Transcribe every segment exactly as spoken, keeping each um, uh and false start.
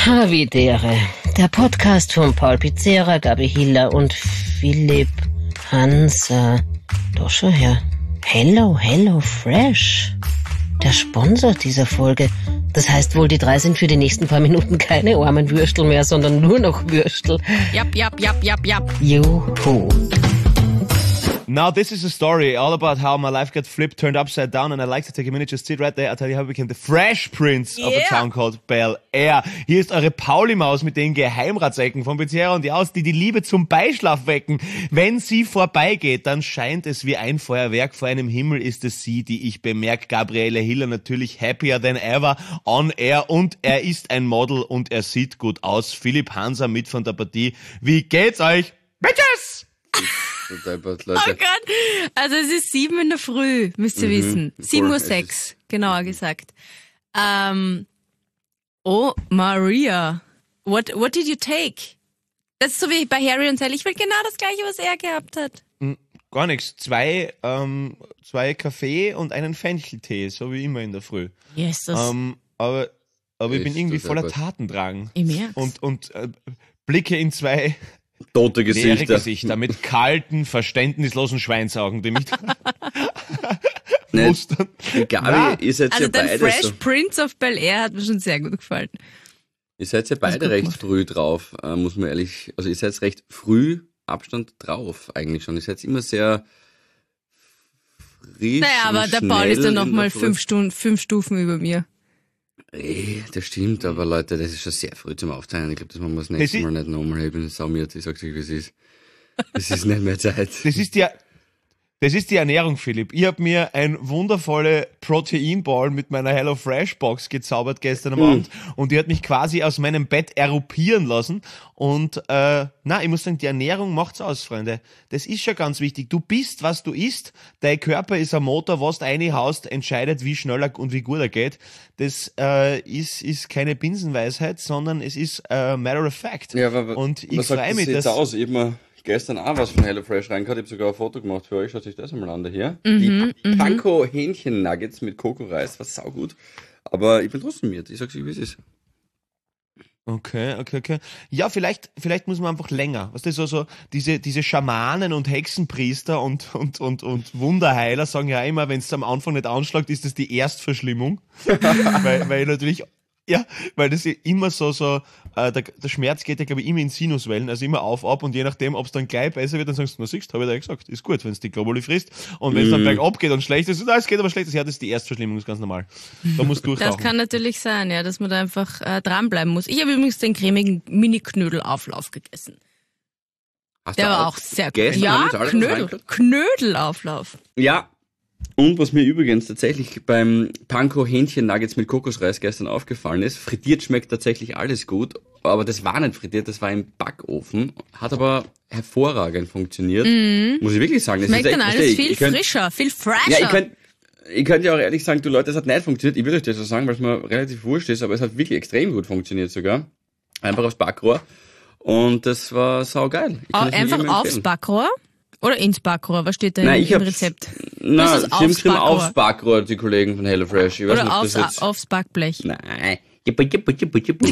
Havidere, der Podcast von Paul Pizzera, Gabi Hiller und Philipp Hanser. Doch schon her. Hello, Hello Fresh. Der Sponsor dieser Folge. Das heißt wohl, die drei sind für die nächsten paar Minuten keine armen Würstel mehr, sondern nur noch Würstel. Yap, yap, yap, yap, yap. Juhu. Now this is a story all about how my life got flipped, turned upside down, and I'd like to take a minute, just sit right there. I'll tell you how I became the Fresh Prince yeah. of a town called Bel Air. Hier ist eure Pauli-Maus mit den Geheimratsecken von Pizzera und die aus, die die Liebe zum Beischlaf wecken. Wenn sie vorbeigeht, dann scheint es wie ein Feuerwerk. Vor einem Himmel ist es sie, die ich bemerke. Gabriele Hiller natürlich happier than ever on air und er ist ein Model und er sieht gut aus. Philipp Hanser mit von der Partie. Wie geht's euch? Bitches! Deppert, Leute. Oh Gott, also es ist sieben in der Früh, müsst ihr mhm, wissen. Sieben Uhr sechs, genauer gesagt. Um, oh, Maria, what what did you take? Das ist so wie bei Harry und Sally. Ich will genau das Gleiche, was er gehabt hat. Gar nichts. Zwei, ähm, zwei Kaffee und einen Fencheltee, so wie immer in der Früh. Jesus. Ähm, aber aber ich, ich bin irgendwie voller Deppert. Tatendrang. Ich merk's. Und, und äh, blicke in zwei tote Gesichter. leere Gesichter mit kalten, verständnislosen Schweinsaugen, die mich mustern. Gabi, Na, ihr seid also ja der beide Fresh so. Prince of Bel Air hat mir schon sehr gut gefallen. Ihr seid ja beide recht gemacht. früh drauf, äh, muss man ehrlich, also ihr seid recht früh Abstand drauf eigentlich schon. Ihr seid immer sehr frisch. Naja, aber und der Paul ist ja schnell noch in mal der Früh. fünf Stunden, fünf Stufen über mir. Ey, das stimmt, aber Leute, das ist schon sehr früh zum Aufzeichnen. Ich glaube, das machen wir das nächste ist- Mal nicht nochmal. Ich bin saumiert, ich sag's euch, wie es ist. Es ist nicht mehr Zeit. Das ist die, das ist die Ernährung, Philipp. Ich habe mir ein wundervolle Proteinball mit meiner HelloFresh-Box gezaubert gestern am Mm. Abend und die hat mich quasi aus meinem Bett eruppieren lassen und äh, na, ich muss sagen, die Ernährung macht's aus, Freunde. Das ist schon ganz wichtig. Du bist, was du isst. Dein Körper ist ein Motor, was du reinhaust, entscheidet, wie schnell er und wie gut er geht. Das äh, ist, ist keine Binsenweisheit, sondern es ist äh, matter of fact. Ja, aber und ich was sagt freue das mich, jetzt dass aus? Ich hab mir gestern auch was von HelloFresh reingehört. Ich habe sogar ein Foto gemacht für euch. Schaut euch das einmal an, da hier. Mhm, die Panko Hähnchen Nuggets mit Kokoreis, was saugut. Aber ich bin trotzdem mit. Ich sag's euch, wie es ist. Okay, okay, okay. Ja, vielleicht, vielleicht muss man einfach länger. Was das so, so diese, diese Schamanen und Hexenpriester und, und, und, und Wunderheiler sagen ja immer, wenn es am Anfang nicht anschlägt, ist das die Erstverschlimmung. weil, weil natürlich, ja, weil das ja immer so, so, äh, der, der Schmerz geht ja, glaube ich, immer in Sinuswellen, also immer auf, ab und je nachdem, ob es dann gleich besser wird, dann sagst du, na siehst, habe ich da gesagt, ist gut, wenn es die Globuli frisst. Und wenn es dann Mm. bergab geht und schlecht ist, na, es geht aber schlecht, ja, das ist die Erstverschlimmung, das ist ganz normal. Da musst du Das durchtauchen. kann natürlich sein, ja, dass man da einfach äh, dranbleiben muss. Ich habe übrigens den cremigen Mini-Knödelauflauf gegessen. Hast Der du war auch sehr gut. gestern Ja, haben uns alle Knödel, reingehört? Knödelauflauf. Ja. Und was mir übrigens tatsächlich beim Panko Hähnchen Nuggets mit Kokosreis gestern aufgefallen ist, frittiert schmeckt tatsächlich alles gut, aber das war nicht frittiert, das war im Backofen, hat aber hervorragend funktioniert, muss ich wirklich sagen. Das Schmeckt ist dann echt, alles ich- viel ich könnt- frischer, viel fresher. Ja, ich könnt, ich könnt ja auch ehrlich sagen, du Leute, das hat nicht funktioniert. Ich würde euch das so sagen, weil es mir relativ wurscht ist, aber es hat wirklich extrem gut funktioniert sogar. Einfach aufs Backrohr. Und das war saugeil. Ich Au- kann das nur Einfach jedem aufs empfehlen. Backrohr oder ins Backrohr? Was steht da Nein, im, ich im hab's- Rezept? Nein, hast sie es haben aufs geschrieben Backrohr. aufs Backrohr, die Kollegen von HelloFresh. Ich weiß Oder nicht, ob aufs, das jetzt... aufs Backblech? Nein. Jippu, jippu, jippu, jippu.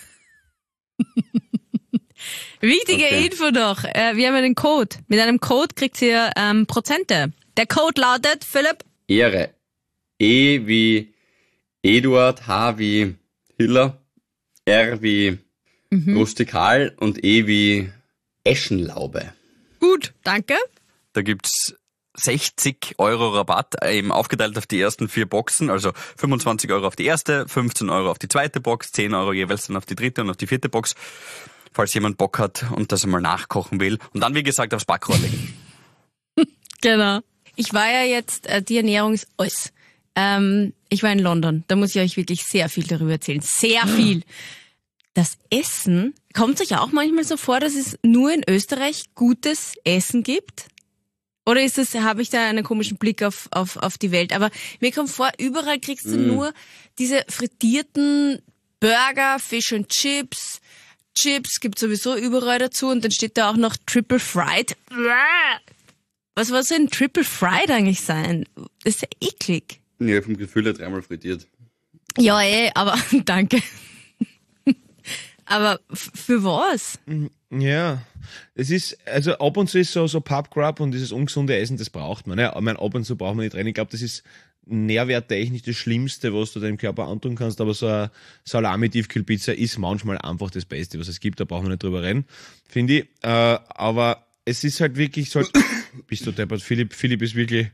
Wichtige Okay. Info noch. Äh, wir haben einen Code. Mit einem Code kriegt ihr ähm, Prozente. Der Code lautet, Philipp, Ehre. E wie Eduard, H wie Hiller, R wie Mhm. rustikal und E wie Eschenlaube. gut, danke. Da gibt's sechzig Euro Rabatt, eben aufgeteilt auf die ersten vier Boxen, also fünfundzwanzig Euro auf die erste, fünfzehn Euro auf die zweite Box, zehn Euro jeweils dann auf die dritte und auf die vierte Box, falls jemand Bock hat und das einmal nachkochen will. Und dann, wie gesagt, aufs Backrohr legen. Genau. Ich war ja jetzt, äh, die Ernährung ist alles. Ähm, ich war in London. Da muss ich euch wirklich sehr viel darüber erzählen. Sehr viel. Das Essen, kommt euch auch manchmal so vor, dass es nur in Österreich gutes Essen gibt? Oder ist das, habe ich da einen komischen Blick auf, auf, auf die Welt? Aber mir kommt vor, überall kriegst du nur diese frittierten Burger, Fish and Chips. Chips gibt sowieso überall dazu und dann steht da auch noch Triple Fried. Was, was soll ein Triple Fried eigentlich sein? Das ist ja eklig. Ja, vom Gefühl her dreimal frittiert. Ja, eh, aber danke. Aber f- für was? Ja, es ist, also ab und zu ist so, so Pubgrub und dieses ungesunde Essen, das braucht man. Ne? Ich meine, ab und zu braucht man nicht rein. Ich glaube, das ist nährwerttechnisch das Schlimmste, was du deinem Körper antun kannst, aber so eine Salami-Tiefkühlpizza ist manchmal einfach das Beste, was es gibt, da brauchen wir nicht drüber reden, finde ich. Äh, aber es ist halt wirklich so, bist du deppert, Philipp, Philipp ist wirklich...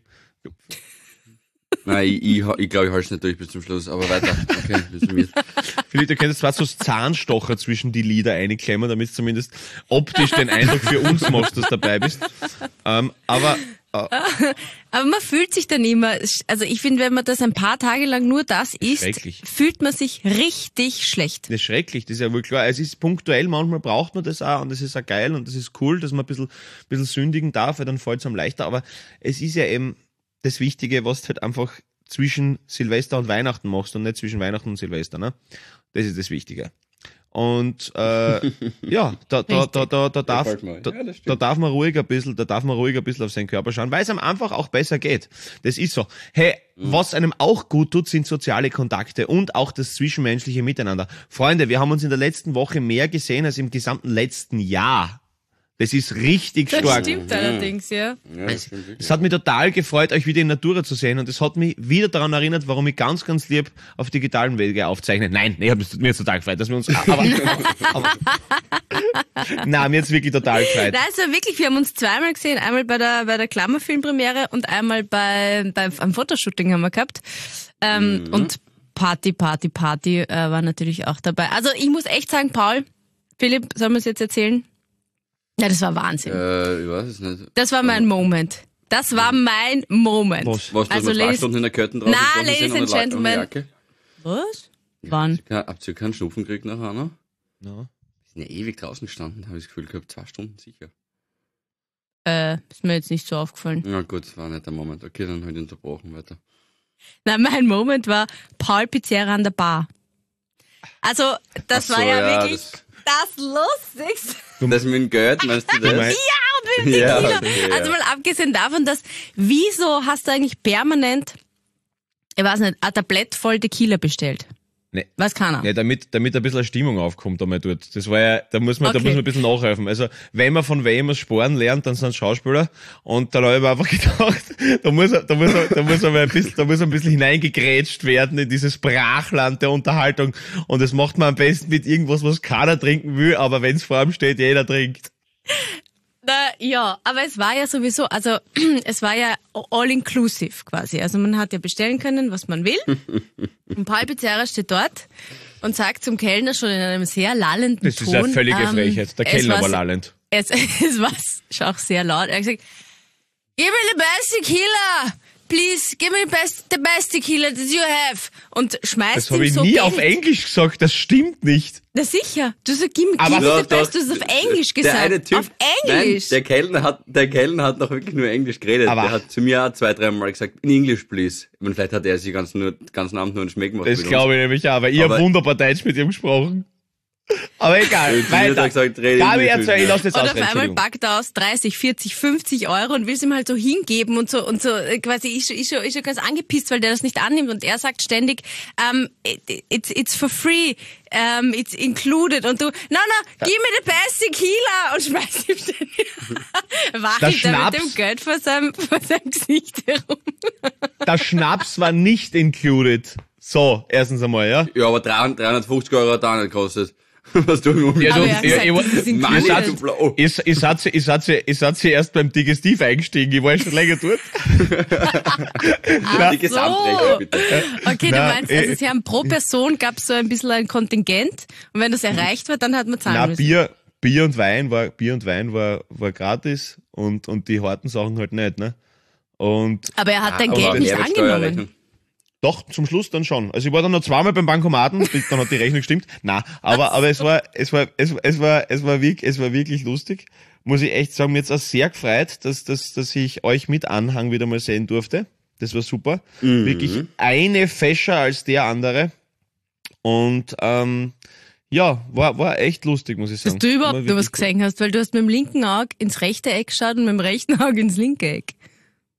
Nein, ich, ich, ich glaube, ich halte es nicht durch bis zum Schluss, aber weiter. Okay, wir sind mit. Philipp, du könntest zwar so Zahnstocher zwischen die Lieder einklemmen, damit du zumindest optisch den Eindruck für uns machst, dass du dabei bist. Ähm, aber Aber man fühlt sich dann immer, also ich finde, wenn man das ein paar Tage lang nur das isst, Schrecklich. fühlt man sich richtig schlecht. das ist schrecklich, das ist ja wohl klar. Es ist punktuell, manchmal braucht man das auch und das ist auch geil und das ist cool, dass man ein bisschen, bisschen sündigen darf, weil dann fällt es einem leichter. Aber es ist ja eben das Wichtige, was du halt einfach zwischen Silvester und Weihnachten machst und nicht zwischen Weihnachten und Silvester. Ne? Das ist das Wichtige. Und äh, ja, da, da, da, da, da, darf, gefällt mir. da, Ja, das stimmt. da darf man ruhig ein bisschen, da darf man ruhig ein bisschen auf seinen Körper schauen, weil es einem einfach auch besser geht. Das ist so. Hey, was einem auch gut tut, sind soziale Kontakte und auch das zwischenmenschliche Miteinander. Freunde, wir haben uns in der letzten Woche mehr gesehen als im gesamten letzten Jahr. Das ist richtig Das stark. stimmt allerdings, ja. Ja, das stimmt wirklich. Es hat mich total gefreut, euch wieder in Natura zu sehen und es hat mich wieder daran erinnert, warum ich ganz, ganz lieb auf digitalen Wege aufzeichne. Nein, nee, hab- mir jetzt total gefreut, dass wir uns, aber, aber nein, mir jetzt wirklich total gefreut. Nein, es war wirklich, wir haben uns zweimal gesehen, einmal bei der, bei der Klammerfilmpremiere und einmal bei, bei, am Fotoshooting haben wir gehabt. Ähm, Und Party, Party, Party äh, war natürlich auch dabei. Also ich muss echt sagen, Paul, Philipp, sollen wir es jetzt erzählen? Ja, das war Wahnsinn. Äh, ich weiß es nicht. Das war mein Moment. Das war mein Moment. Was? Was, dass Also, wir zwei Ladies- Stunden in der Curtain drauf Na, gesessen sind Ladies and ohne La- ohne Gentlemen. Jacke? Was? Wann? Ja, habt ihr keinen Schnupfen gekriegt nachher noch? Ja. Wir sind ja ewig draußen gestanden, habe ich das Gefühl gehabt. Zwei Stunden sicher. Äh, ist mir jetzt nicht so aufgefallen. Ja gut, das war nicht der Moment. Okay, dann halt unterbrochen weiter. Nein, mein Moment war Paul Pizzeria an der Bar. Also, das Ach so, war ja, ja, wirklich das, Lustigste. Das mit dem Geld, meinst du das? mein- Ja, und mit dem Ja, Tequila. okay, ja. Also mal abgesehen davon, dass, wieso hast du eigentlich permanent, ich weiß nicht, ein Tablett voll Tequila bestellt? Nee. Weiß keiner. Ja, damit, damit ein bisschen eine Stimmung aufkommt einmal dort. Das war ja, da muss man, da Okay. muss man ein bisschen nachhelfen. Also, wenn man von wem was Sporen lernt, dann sind es Schauspieler. Und da habe ich mir einfach gedacht, da muss, er- da muss, er- da muss man ein bisschen, da muss ein bisschen hineingegrätscht werden in dieses Brachland der Unterhaltung. Und das macht man am besten mit irgendwas, was keiner trinken will, aber wenn es vor ihm steht, jeder trinkt. Na, ja, aber es war ja sowieso, also es war ja all-inclusive quasi. Also man hat ja bestellen können, was man will. Und Paul Pizzeria steht dort und sagt zum Kellner schon in einem sehr lallenden Das Ton. ist eine völlige ähm, Frechheit. Der es Kellner war war se- lallend. Es, es war schon auch sehr laut. Er hat gesagt, give me the best tequila! Please, give me the best, the best tequila that you have! Und schmeißt Das ihm habe ich so nie Geld. auf Englisch gesagt, das stimmt nicht. Na sicher. Du sagst, give, Aber- give me Ja, the best. doch, Du hast auf Englisch der gesagt. eine Typ, auf Englisch. Nein, der Kellner hat, der Kellner hat noch wirklich nur Englisch geredet. Aber- der hat zu mir auch zwei, dreimal gesagt, in English, please. Ich meine, vielleicht hat er sich ganz nur, ganzen Abend nur einen Schmeck gemacht. Das mit glaube ich nämlich auch, aber ich habe Aber- wunderbar Deutsch mit ihm gesprochen. Aber egal, uns. Zu mir hat er weiter. gesagt, rede Gabi, Englisch erzähl, mit ich mir. lass jetzt Und auf ausreden, einmal Entschuldigung. packt er aus dreißig, vierzig, fünfzig Euro und will es ihm halt so hingeben und so und so äh, quasi ist schon, ist schon, ist schon ganz angepisst, weil der das nicht annimmt und er sagt ständig, um, it, it's, it's for free, um, it's included und du, no, no, give me the best tequila und schmeißt ihm ständig, wackelt er mit Schnaps. dem Geld vor seinem, vor seinem Gesicht herum. Der Schnaps war nicht included. So, erstens einmal, ja. Ja, aber dreihundertfünfzig Euro hat er auch nicht gekostet. Was du im Ja, Aber du- er hat ja, gesagt, ich- das ist ich- Money included. to blow. Ich, ich, seid sie, ich, seid sie, ich seid sie erst beim Digestiv eingestiegen. Ich war ja schon länger dort. Die Gesamtrechnung, bitte. Okay, du Na, meinst, also äh, sie haben pro Person gab es so ein bisschen ein Kontingent und wenn das erreicht wird, dann hat man zahlen Na, müssen. Bier, Bier und Wein war, Bier und Wein war, war gratis und, und die harten Sachen halt nicht, ne? Und Aber er hat dein Aber Geld nicht Mehrwertsteuerrechnung. angenommen. doch, zum Schluss dann schon. Also ich war dann noch zweimal beim Bankomaten, bis dann hat die Rechnung gestimmt. Na, aber, aber es war, es war, es, es war, es war wirklich, es war wirklich lustig. Muss ich echt sagen, mir jetzt auch sehr gefreut, dass, dass, dass ich euch mit Anhang wieder mal sehen durfte. Das war super. Mhm. Wirklich eine fescher als der andere. Und, ähm, ja, war, war echt lustig, muss ich sagen. Dass du überhaupt War nur was wirklich gesehen hast, weil du hast mit dem linken Auge ins rechte Eck geschaut und mit dem rechten Auge ins linke Eck.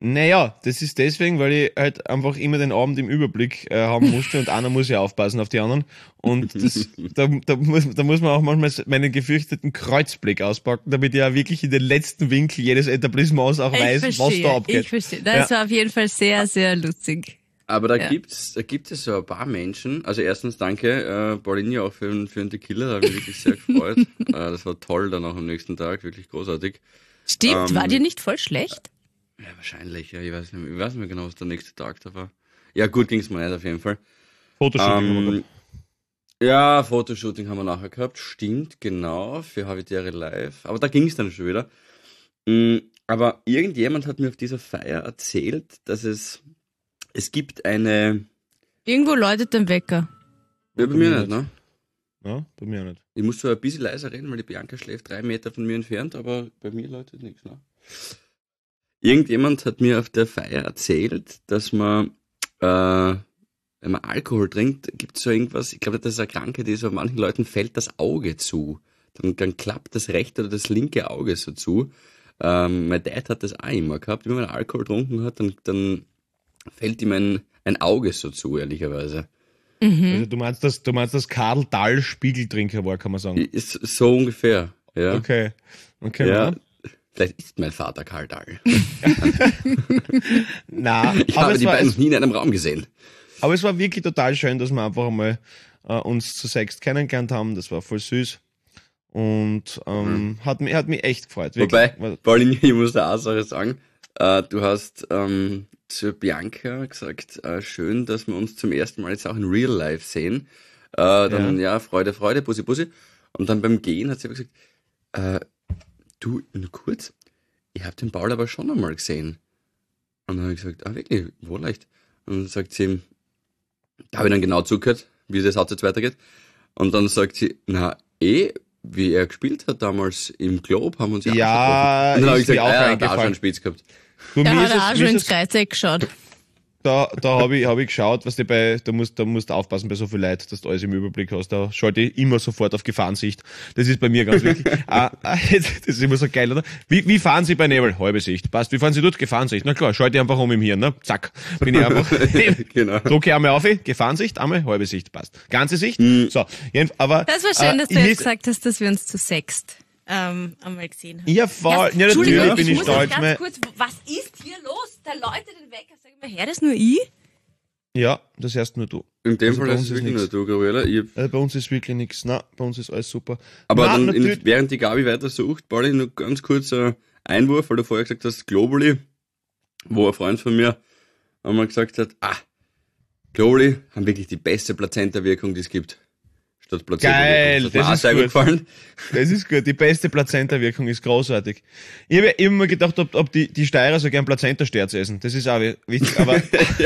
Naja, das ist deswegen, weil ich halt einfach immer den Abend im Überblick äh, haben musste und einer muss ja aufpassen auf die anderen. Und das, da, da, muss, da muss man auch manchmal meinen gefürchteten Kreuzblick auspacken, damit ich ja wirklich in den letzten Winkel jedes Etablissements auch Ich weiß, verstehe, was da abgeht. ich verstehe. Das war auf jeden Fall sehr, sehr lustig. Aber da Ja. gibt's, da gibt es so ein paar Menschen. Also erstens danke, äh, Paulinia auch für, für den Tequila, da habe ich mich wirklich sehr gefreut. äh, das war toll dann auch am nächsten Tag, wirklich großartig. Stimmt, Ähm, war dir nicht voll schlecht? Ja, wahrscheinlich, ja, ich weiß nicht mehr, ich weiß nicht mehr genau, was der nächste Tag da war. Ja, gut ging's mir nicht auf jeden Fall. Fotoshooting haben wir Ähm, gehabt. ja, Fotoshooting haben wir nachher gehabt, stimmt, genau, für Habitäre Live. Aber da ging's dann schon wieder. Mm, Aber irgendjemand hat mir auf dieser Feier erzählt, dass es, es gibt eine, Irgendwo läutet der Wecker. ja, bei mir nicht, ne? Ja, bei mir auch nicht. Ich muss so ein bisschen leiser reden, weil die Bianca schläft drei Meter von mir entfernt, aber bei mir läutet nichts, ne? Irgendjemand hat mir auf der Feier erzählt, dass man, äh, wenn man Alkohol trinkt, gibt es so irgendwas, ich glaube, das ist eine Krankheit, die ist, bei manchen Leuten fällt das Auge zu. Dann, dann klappt das rechte oder das linke Auge so zu. Ähm, mein Dad hat das auch immer gehabt. Wenn man Alkohol getrunken hat, dann, dann fällt ihm ein, ein Auge so zu, ehrlicherweise. Also du meinst, dass du meinst, dass Karl Dahl Spiegeltrinker war, kann man sagen. Ist so ungefähr, ja. Okay. Okay. Ja. Ja. Vielleicht ist mein Vater Karl Dahl. Na, Ich aber habe es, die war, beiden es, nie in einem Raum gesehen. aber es war wirklich total schön, dass wir einfach einmal äh, uns zu sechst kennengelernt haben. Das war voll süß. Und ähm, hat, mich, hat mich echt gefreut. Wirklich. Wobei, Pauline, ich muss da auch Sache sagen, äh, du hast ähm, zu Bianca gesagt, äh, schön, dass wir uns zum ersten Mal jetzt auch in Real Life sehen. Äh, dann, ja. ja, Freude, Freude, Bussi, Bussi. Und dann beim Gehen hat sie aber gesagt, äh, du, nur kurz, ich habe den Paul aber schon einmal gesehen. Und dann habe ich gesagt, ah wirklich, wo leicht? Und dann sagt sie, da habe ich dann genau zugehört, wie das Satz jetzt weitergeht. Und dann sagt sie, na eh, wie er gespielt hat damals im Globe, haben wir uns ja Ja, angesprochen. Und dann habe ich ist mir gesagt, auch ah, ja, da eingefallen. schon einen Spitz gehabt. Du, Da mir hat ist er es- auch mir schon ist ins es- Kreuzeck geschaut. Da, da habe ich, hab ich geschaut, was du bei, da musst, da musst du aufpassen bei so viel Leid, dass du alles im Überblick hast. Da schalte ich immer sofort auf Gefahrensicht. Das ist bei mir ganz wichtig. ah, ah, das ist immer so geil, oder? Wie, wie fahren Sie bei Nebel? Halbe Sicht. Passt. Wie fahren Sie dort? Gefahrensicht. Na klar, schalte ich einfach um im Hirn, ne? Zack. Bin ich einfach, Genau. drucke ich einmal auf, Gefahrensicht, einmal halbe Sicht. Passt. Ganze Sicht. So. Jeden- Aber, Das war schön, äh, dass du ich jetzt lese- gesagt hast, dass wir uns zu sechst ähm, einmal gesehen haben. Ja, voll. Ja, Entschuldigung, natürlich bin ich muss stolz. jetzt Mein- ganz kurz, was ist hier los? Da läutet den Wecker. Sag mal, her, das nur ich? Ja, das hörst nur du. In dem Also Fall bei ist uns es ist wirklich nur nix. du, Gabriela. Ich, Also bei uns ist wirklich nichts. Na, bei uns ist alles super. aber Na, dann, natürlich- in, während die Gabi weiter sucht, Pauli, nur ganz kurz ein Einwurf, weil du vorher gesagt hast, Globally, wo ein Freund von mir einmal gesagt hat, ah, Globally haben wirklich die beste Plazenta-Wirkung, die es gibt. Statt Geil, Placebo-Wirkung. Das, das hat mir auch ist sehr gut gut. gefallen. Das ist gut, die beste Plazenta-Wirkung ist großartig. Ich habe immer mal gedacht, ob, ob die, die Steirer so gern Plazenta-Sterz essen. Das ist auch wichtig, aber.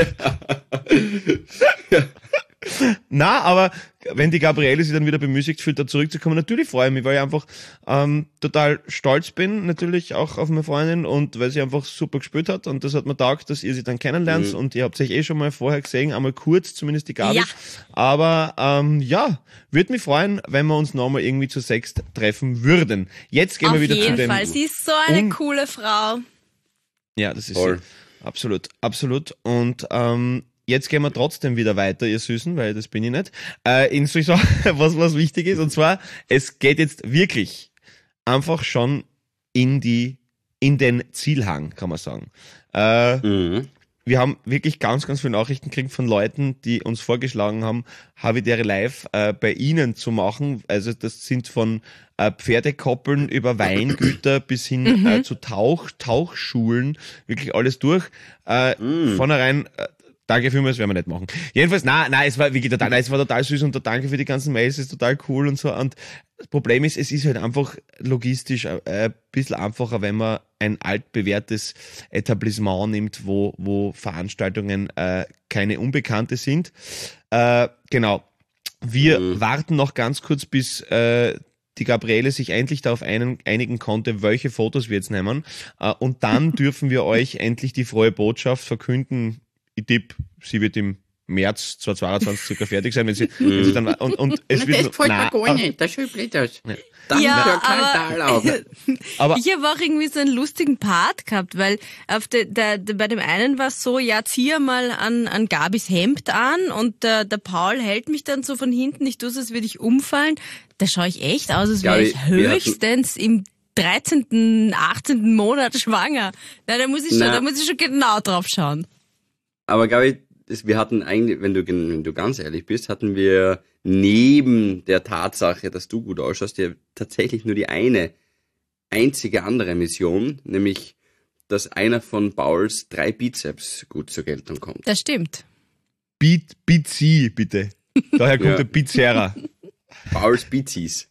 Na, aber wenn die Gabriele sich dann wieder bemüßigt fühlt, da zurückzukommen, natürlich freue ich mich, weil ich einfach ähm, total stolz bin, natürlich auch auf meine Freundin und weil sie einfach super gespielt hat und das hat mir taugt, dass ihr sie dann kennenlernt und ihr habt euch eh schon mal vorher gesehen, einmal kurz, zumindest die Gabi. Ja. Aber ähm, ja, würde mich freuen, wenn wir uns nochmal irgendwie zu sechst treffen würden. Jetzt gehen Auf wir wieder zu jeden den... Fall. Sie ist so eine Un- coole Frau. Ja, das ist Voll. sie. Absolut, absolut. Und ähm, jetzt gehen wir trotzdem wieder weiter, ihr Süßen, weil das bin ich nicht. Äh, in solche Sachen, was, was wichtig ist. Und zwar, es geht jetzt wirklich einfach schon in die, in den Zielhang, kann man sagen. Äh, Mhm. wir haben wirklich ganz, ganz viele Nachrichten gekriegt von Leuten, die uns vorgeschlagen haben, Havidere Live äh, bei ihnen zu machen. Also das sind von äh, Pferdekoppeln über Weingüter bis hin äh, zu Tauch, Tauchschulen, wirklich alles durch. Äh, Vornherein, äh, danke vielmals, werden wir nicht machen. Jedenfalls, nein, nein, es war wirklich total, nein, es war total süß und danke für die ganzen Mails, es ist total cool und so. Und das Problem ist, es ist halt einfach logistisch äh, ein bisschen einfacher, wenn man ein altbewährtes Etablissement nimmt, wo, wo Veranstaltungen äh, keine Unbekannte sind. Äh, genau. Wir Mhm. warten noch ganz kurz, bis äh, die Gabriele sich endlich darauf einen, einigen konnte, welche Fotos wir jetzt nehmen. Äh, und dann dürfen wir euch endlich die frohe Botschaft verkünden. Ich tippe, sie wird im März zweitausendzweiundzwanzig circa fertig sein, wenn sie, wenn sie dann, und, und es Na, wird, das gefällt nein, mir gar nicht, das schaut blöd aus. Ja. Dann Ja, ja, kein aber- Tal aber, Ich habe auch irgendwie so einen lustigen Part gehabt, weil auf de, der, der, bei dem einen war es so, ja, zieh mal an, an Gabis Hemd an und der, der Paul hält mich dann so von hinten, ich tue es, als würde ich umfallen. Da schaue ich echt aus, als wäre Gabi, ich wir hatten- höchstens im dreizehnten, achtzehnten Monat schwanger. Na, da muss ich schon, Na. da muss ich schon genau drauf schauen. Aber Gabi, das, wir hatten eigentlich, wenn du, wenn du ganz ehrlich bist, hatten wir neben der Tatsache, dass du gut ausschaust, ja tatsächlich nur die eine einzige andere Mission, nämlich, dass einer von Pauls drei Bizeps gut zur Geltung kommt. Das stimmt. Beat, Beat sie, bitte. Daher kommt Ja. der Bizera. Pauls Bizis.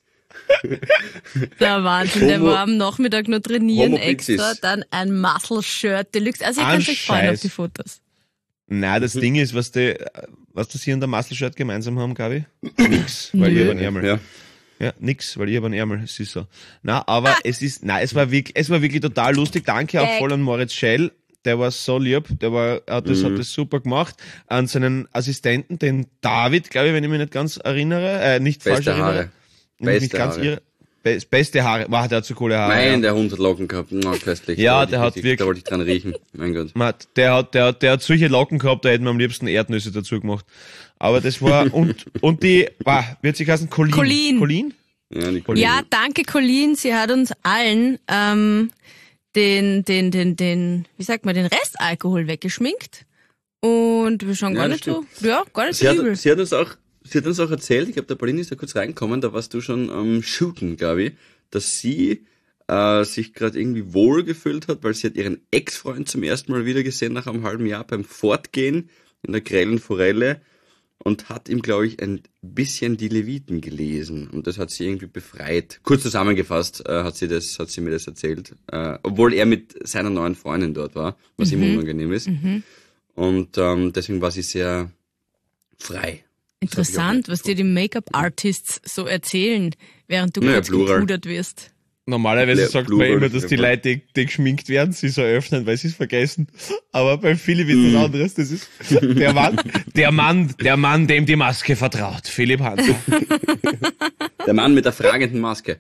Der Wahnsinn, der Homo- war am Nachmittag nur trainieren Homo extra, Pixis. dann ein Muscle-Shirt Deluxe. Also ihr Ein könnt euch freuen auf Scheiß. die Fotos. Nein, das Ding ist, was die, was das hier und der Muscle-Shirt gemeinsam haben, Gabi? Nix, weil ich habe einen Ärmel. Ja. Ja, nix, weil ich habe einen Ärmel, es ist so. Na, aber es ist, nein, es war wirklich, es war wirklich total lustig. Danke auch Gag. voll an Moritz Schell. Der war so lieb, der war, hat das, Mhm. hat das super gemacht. An seinen Assistenten, den David, glaube ich, wenn ich mich nicht ganz erinnere, äh, nicht falsch Beste erinnere. Haare. Nicht, nicht Beste ganz Haare. irre. Be beste Haare. Wow, der hat so coole Haare. Nein, ja. der Hund hat Locken gehabt. Na, köstlich. Ja, Da wollte der ich hat richtig- wirklich- Da wollte ich dran riechen. Mein Gott. Matt, der hat, der hat, der hat solche Locken gehabt, da hätten wir am liebsten Erdnüsse dazu gemacht. Aber das war, und, und die, wow, wird sich heißen Colin. Colin. Colin? Ja, die Ja, danke Colleen, sie hat uns allen ähm, den, den, den, den, wie sagt man, den Restalkohol weggeschminkt. Und wir schauen Ja, gar das nicht so, ja, gar nicht Sie so übel. hat, sie hat uns auch, sie hat uns auch erzählt, ich glaube, der Pauline ist da kurz reingekommen, da warst du schon am Shooten, glaube ich, dass sie äh, sich gerade irgendwie wohl gefühlt hat, weil sie hat ihren Ex-Freund zum ersten Mal wieder gesehen nach einem halben Jahr beim Fortgehen in der grellen Forelle und hat ihm, glaube ich, ein bisschen die Leviten gelesen und das hat sie irgendwie befreit. Kurz zusammengefasst äh, hat sie das, hat sie mir das erzählt, äh, obwohl er mit seiner neuen Freundin dort war, was ihm unangenehm ist. Und ähm, deswegen war sie sehr frei. Interessant, was dir die Make-up-Artists so erzählen, während du Naja, kurz Plural. gepudert wirst. Normalerweise Ja, sagt man Bluebird, immer, dass die ja. Leute, die, die geschminkt werden, sie so öffnen, weil sie es vergessen. Aber bei Philipp ist Mhm. das anderes. Das ist der Mann, der Mann, der Mann, dem die Maske vertraut. Philipp Hanser. Der Mann mit der fragenden Maske.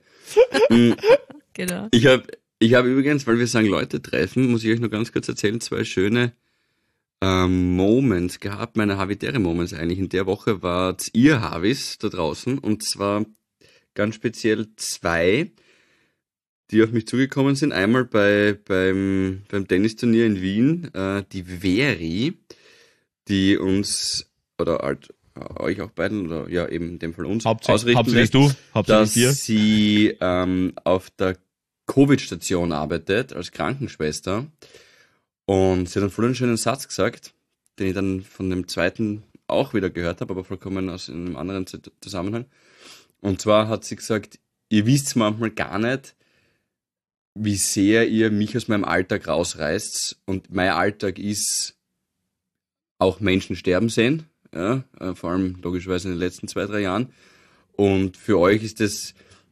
Genau. Ich habe ich hab übrigens, weil wir sagen Leute treffen, muss ich euch noch ganz kurz erzählen, zwei schöne ähm, Moments gehabt, meine Habitäre-Moments eigentlich. In der Woche wart ihr Havis da draußen und zwar ganz speziell zwei, die auf mich zugekommen sind. Einmal bei, beim, beim Tennisturnier in Wien, äh, die Veri, die uns, oder halt äh, euch auch beiden, oder ja eben in dem Fall uns, Hauptsächlich, ausrichten hauptsächlich lässt, du, hauptsächlich dass dir. sie ähm, auf der Covid-Station arbeitet, als Krankenschwester. Und sie hat einen voll einen schönen Satz gesagt, den ich dann von dem zweiten auch wieder gehört habe, aber vollkommen aus einem anderen Z- Zusammenhang. Und zwar hat sie gesagt, ihr wisst manchmal gar nicht, wie sehr ihr mich aus meinem Alltag rausreißt. Und mein Alltag ist auch Menschen sterben sehen, ja, äh, vor allem logischerweise in den letzten zwei, drei Jahren. Und für euch ist das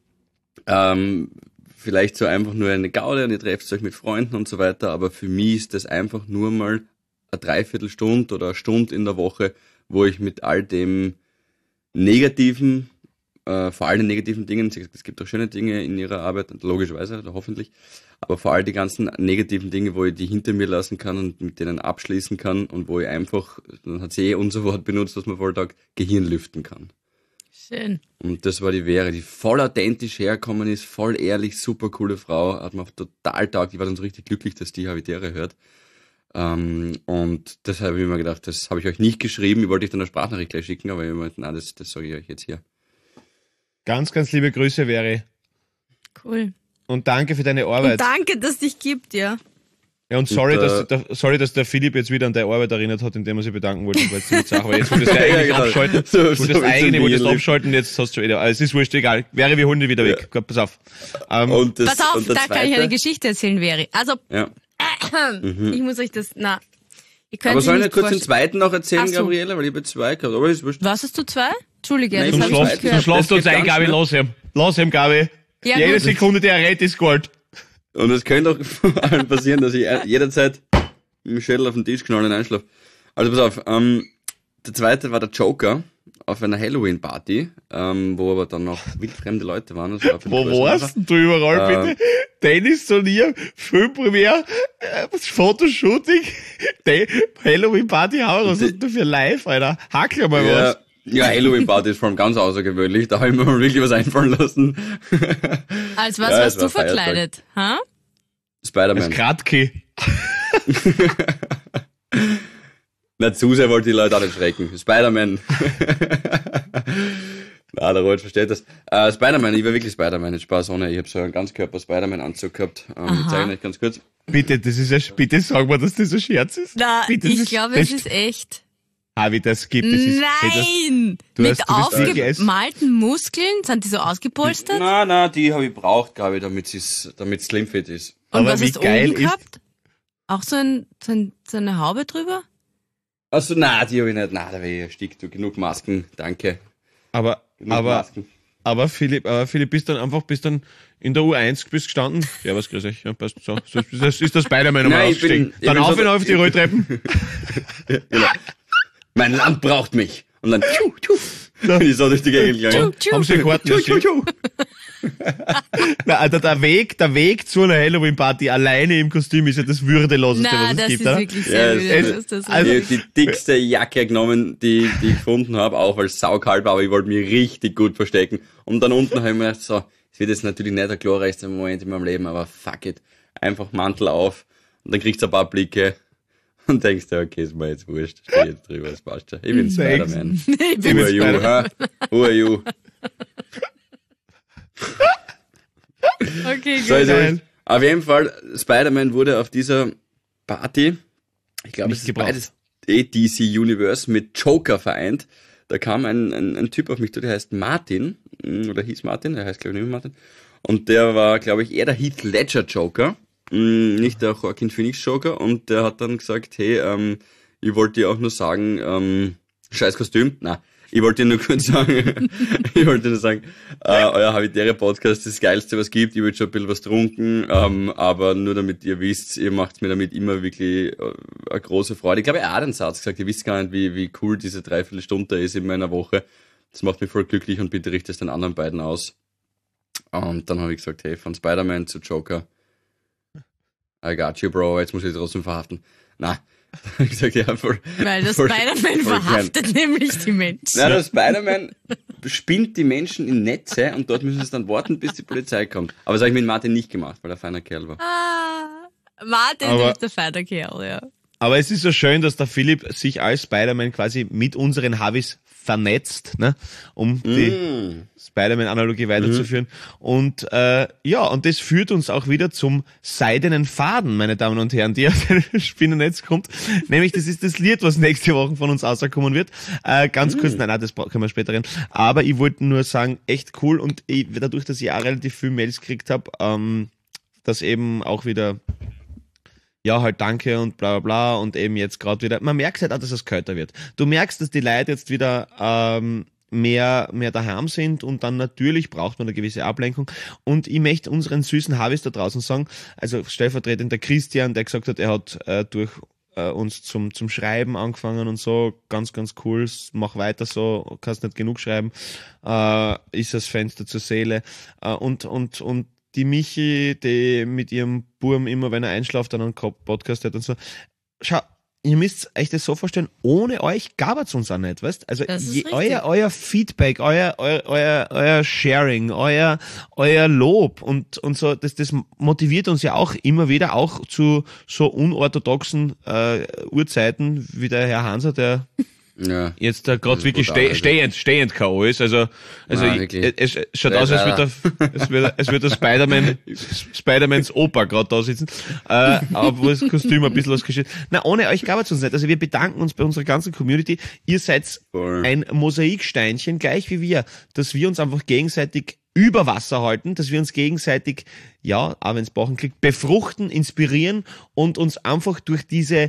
ähm, vielleicht so einfach nur eine Gaude und ihr trefft euch mit Freunden und so weiter, aber für mich ist das einfach nur mal eine Dreiviertelstunde oder eine Stunde in der Woche, wo ich mit all dem Negativen, äh, vor allem den negativen Dingen, es gibt auch schöne Dinge in ihrer Arbeit, logischerweise, oder hoffentlich, aber vor allem die ganzen negativen Dinge, wo ich die hinter mir lassen kann und mit denen abschließen kann und wo ich einfach, dann hat sie eh unser Wort benutzt, was man Volltag Gehirn lüften kann. Schön. Und das war die Vera, die voll authentisch hergekommen ist, voll ehrlich, super coole Frau, hat mir total taugt. Ich war dann so richtig glücklich, dass die Habitäre hört. Ähm, und deshalb habe ich mir gedacht, das habe ich euch nicht geschrieben, ich wollte euch dann eine Sprachnachricht gleich schicken, aber ich habe mir gedacht, nein, das, das sage ich euch jetzt hier. Ganz, ganz liebe Grüße, Veri. Cool. Und danke für deine Arbeit. Und danke, dass es dich gibt, ja. Ja, und sorry, Und, dass, äh, der, sorry, dass der Philipp jetzt wieder an deine Arbeit erinnert hat, indem er sich bedanken wollte, weil es ziemlich Sache war. Jetzt wolltest du eigentlich Ja, genau. abschalten. So- Du so wolltest wie eigentlich so wolltest ein abschalten, jetzt hast du wieder. Also, es ist wurscht, egal. Veri, wir holen dich wieder weg. Ja. Gut, pass auf. Ähm, Und das, Pass auf, und der da zweite, kann ich eine Geschichte erzählen, Veri. Also, ja. ich muss euch das, na, ihr könnt Aber sich sollen wir nicht kurz den vorstellen- zweiten noch erzählen, Ach so. Gabriele, weil ich habe zwei gehabt, aber das ist wurscht. Was hast du zwei? Entschuldige, Nein, das Zum habe ich Schluss, nicht zum gehört. Schluss Das tut's geht ein, ganz Gabi, schnell. los ihm. Los ihm, Gabi. Ja, Jede gut. Sekunde, die er redet, ist Gold. Und es könnte auch vor allem passieren, dass ich jederzeit mit dem Schädel auf den Tisch knallen und einschlafe. Also pass auf, ähm, der zweite war der Joker auf einer Halloween-Party, ähm, wo aber dann noch wildfremde Leute waren. Das war für die Wo Größenordnung. warst denn du überall, Ähm, bitte? Dennis Solier, Filmpremiere, äh, Fotoshooting, De- Halloween-Party, hau, was hast du für live, Alter? Hackel mal Ja, was. ja, Halloween-Party ist vor allem ganz außergewöhnlich. Da habe ich mir mal wirklich was einfallen lassen. Als was Ja, warst es war du verkleidet? Ha? Das Spider-Man. Kratke. Na, zu sehr wollte die Leute auch nicht schrecken. Spider-Man. Na, der Robert versteht das. Äh, Spider-Man, ich war wirklich Spider-Man, nicht Spaß ohne. Ich habe so einen Ganzkörper-Spider-Man-Anzug gehabt. Ähm, ich zeige euch ganz kurz. Bitte, das ist ein, bitte sag mal, dass das ein Scherz ist. Na, Bitte, das ich ist- glaube, das- es ist echt. Ah, wie das gibt, das ist, hey, das, Nein! du Mit hast- du bist wirklich es- aufgemalten Muskeln? Sind die so ausgepolstert? Na, na, die habe ich braucht, glaube ich, damit es damit slim fit ist. Und aber was wie hast du geil oben ist- gehabt? Auch so, ein, so, ein, so eine Haube drüber? Also, na, die habe ich nicht. Na, da wäre ich erstickt. Du, genug Masken, danke. aber, Genug aber, Masken. aber Philipp, aber Philipp, bist dann einfach, bist dann in der U eins bist gestanden. Ja, was grüß euch. Ja, passt so. So ist das, ist der Spider-Man nochmal Nein, ich bin- ausgestiegen. ich Dann bin auf so- und auf die Rolltreppen. Genau. Mein Land braucht mich. Und dann, tschu, tschu. Bin ich so durch die Gegend gegangen. Tschu, tschu. Haben sie Karten Tschu, tschu, erschienen? tschu. Na, Alter, der Weg, der Weg zu einer Halloween-Party alleine im Kostüm ist ja das Würdeloseste, Na, was es das gibt, ist oder? wirklich Ja, sehr es- wild. es- dass das so also- Ich hab die dickste Jacke genommen, die, die ich gefunden habe, auch als saukalb, aber ich wollte mich richtig gut verstecken. Und dann unten habe ich mir gedacht, so, es wird jetzt natürlich nicht der glorreichste Moment in meinem Leben, aber fuck it. Einfach Mantel auf und dann kriegst du ein paar Blicke und denkst dir, okay, ist mir jetzt wurscht, steh jetzt drüber, das passt schon. Ich bin Spider-Man. ich Who bin are you, Spider-Man. huh? Who are you? Okay, So gut. ist Geil. es. Auf jeden Fall, Spider-Man wurde auf dieser Party, ich glaube, Nicht es ist gebraucht. beides eh D C Universe mit Joker vereint. Da kam ein, ein, ein Typ auf mich zu, der heißt Martin, mm, oder hieß Martin, der heißt glaube ich nicht mehr Martin. Und der war, glaube ich, eher der Heath Ledger Joker, mm, nicht der Joaquin Phoenix Joker. Und der hat dann gesagt, hey, ähm, ich wollte dir auch nur sagen, ähm, scheiß Kostüm, na. Ich wollte dir nur kurz sagen, ich wollte nur sagen, äh, euer habitäre Podcast ist das Geilste, was es gibt. Ich will schon ein bisschen was trunken, ähm, aber nur damit ihr wisst, ihr macht mir damit immer wirklich äh, eine große Freude. Ich glaube, er hat einen Satz gesagt, ihr wisst gar nicht, wie, wie cool diese Dreiviertelstunde ist in meiner Woche. Das macht mich voll glücklich und bitte richtet es den anderen beiden aus. Und dann habe ich gesagt, hey, von Spider-Man zu Joker, I got you, Bro, jetzt muss ich trotzdem verhaften. Na, habe ich gesagt, ja, voll. Weil das voll- Spider-Man voll verhaftet nämlich die Menschen. Na, der Spider-Man spinnt die Menschen in Netze und dort müssen sie dann warten, bis die Polizei kommt. Aber das habe ich mit Martin nicht gemacht, weil er ein feiner Kerl war. Ah, Martin, Aber- du bist der feine Kerl, ja. Aber es ist so schön, dass der Philipp sich als Spider-Man quasi mit unseren Havis vernetzt, ne, um die Mm. Spider-Man-Analogie weiterzuführen. Und äh, ja, und das führt uns auch wieder zum seidenen Faden, meine Damen und Herren, die aus dem Spinnennetz kommt. Nämlich, das ist das Lied, was nächste Woche von uns rauskommen wird. Äh, ganz kurz, nein, nein, das bra- können wir später reden. Aber ich wollte nur sagen, echt cool. Und ich, dadurch, dass ich auch relativ viel Mails gekriegt habe, ähm, dass eben auch wieder ja, halt danke und bla bla bla und eben jetzt gerade wieder, man merkt halt auch, dass es kälter wird. Du merkst, dass die Leute jetzt wieder ähm, mehr, mehr daheim sind und dann natürlich braucht man eine gewisse Ablenkung. Und ich möchte unseren süßen Havis da draußen sagen, also stellvertretend der Christian, der gesagt hat, er hat äh, durch äh, uns zum, zum Schreiben angefangen und so, ganz, ganz cool, mach weiter so, kannst nicht genug schreiben, äh, ist das Fenster zur Seele äh, und, und, und die Michi, die mit ihrem Burm immer, wenn er einschlaft, dann einen Podcast hat und so. Schau, ihr müsst euch das so vorstellen, ohne euch gab es uns auch nicht, weißt? Also Das ist je, richtig. euer, euer Feedback, euer, euer, euer, euer Sharing, euer, euer Lob und, und so, das, das motiviert uns ja auch immer wieder, auch zu so unorthodoxen äh, Uhrzeiten, wie der Herr Hanser, der Ja. jetzt da gerade Das ist wirklich brutal, ste also. stehend, stehend K O ist. Also, also Nein, ich, wirklich. es, es schaut Ja, aus, als ja. würde der, es wird, es wird der Spider-Man, Spider-Mans Opa gerade da sitzen, äh, aber wo das Kostüm ein bisschen ausgeschnitten. Na, ohne euch gab es uns nicht. Also wir bedanken uns bei unserer ganzen Community. Ihr seid Voll. ein Mosaiksteinchen, gleich wie wir, dass wir uns einfach gegenseitig über Wasser halten, dass wir uns gegenseitig, ja, auch wenn es Bachen kriegt, befruchten, inspirieren und uns einfach durch diese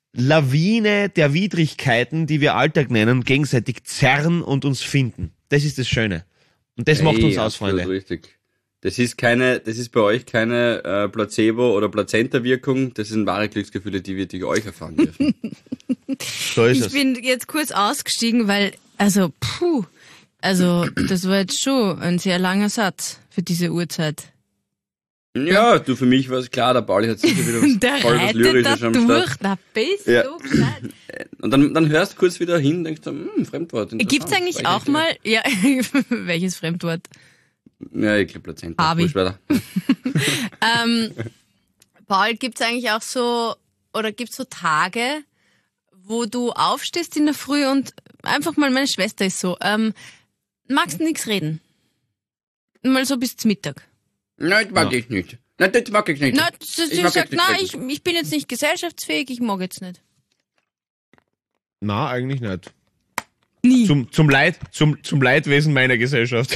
Lawine der Widrigkeiten, die wir Alltag nennen, gegenseitig zerren und uns finden. Das ist das Schöne. Und das macht Hey, uns aus, absolut Freunde. Richtig. Das ist keine, das ist bei euch keine äh, Placebo- oder Plazenta-Wirkung. Das sind wahre Glücksgefühle, die wir durch euch erfahren dürfen. So ist Ich es. bin jetzt kurz ausgestiegen, weil, also, puh, also, das war jetzt schon ein sehr langer Satz für diese Uhrzeit. Ja, du, für mich war es klar, der Pauli hat sicher wieder was, Der voll was reitet Lyrisches da am durch, Start. na bist Ja. du gescheit. Und dann, dann hörst du kurz wieder hin und denkst, hm, Fremdwort. interessant. Gibt's eigentlich War auch mal, ja, welches Fremdwort? Ja, ich glaube Plazenta. Abi. Wurscht, weiter. Ähm, Paul, gibt's eigentlich auch so, oder gibt's so Tage, wo du aufstehst in der Früh und einfach mal, meine Schwester ist so, ähm, magst nix reden? Mal so bis zum Mittag. Nein, das mag Ja. ich nicht. Nein, das mag ich nicht. Na, sie, Ich sie mag sagt, jetzt nicht na, reden. ich, ich bin jetzt nicht gesellschaftsfähig, ich mag jetzt nicht. Na, eigentlich nicht. Nie. Zum, zum, Leid, zum, zum Leidwesen meiner Gesellschaft.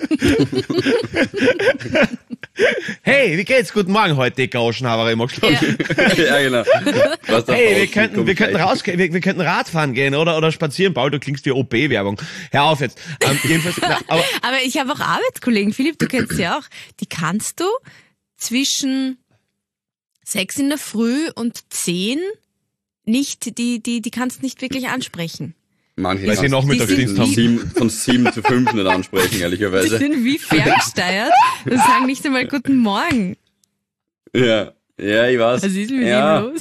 Hey, wie geht's? Guten Morgen heute, die Gauschenhaber im Schluss. Ja. Ja, genau. Was da Hey, wir draußen könnten, kommt wir könnten gleich. rausgehen, wir, wir könnten Radfahren gehen oder, oder spazieren. Paul, du klingst wie O B-Werbung. Hör auf jetzt. Ähm, jedenfalls, na, aber Aber ich habe auch Arbeitskollegen, Philipp, du kennst sie auch, die kannst du zwischen sechs in der Früh und zehn nicht, die, die, die kannst nicht wirklich ansprechen. Manche Weil sie kannst du Nachmittagsdienst von haben. sieben, von sieben zu fünf nicht ansprechen, Die ehrlicherweise. sind wie ferngesteuert und sagen nicht einmal Guten Morgen. Ja, ja, ich weiß. Was ist mit ja. ihm los?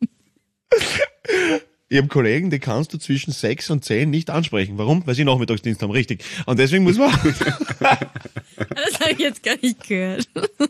ich habe Kollegen, die kannst du zwischen sechs und zehn nicht ansprechen. Warum? Weil sie Nachmittagsdienst haben, richtig. Und deswegen muss man, Das habe ich jetzt gar nicht gehört.